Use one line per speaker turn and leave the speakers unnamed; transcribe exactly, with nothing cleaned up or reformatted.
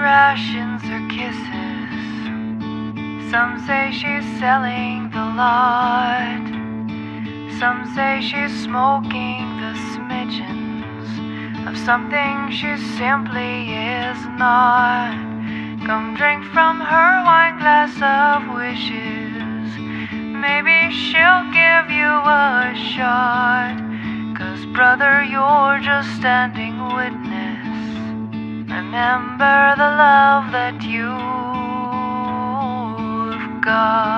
rations or kisses. Some say she's selling the lot. Some say she's smoking the smidgens of something she simply is not. Come drink from her wine glass of wishes. Maybe she'll give you a shot. 'Cause brother, you're just standing witness. Remember the love that you've got.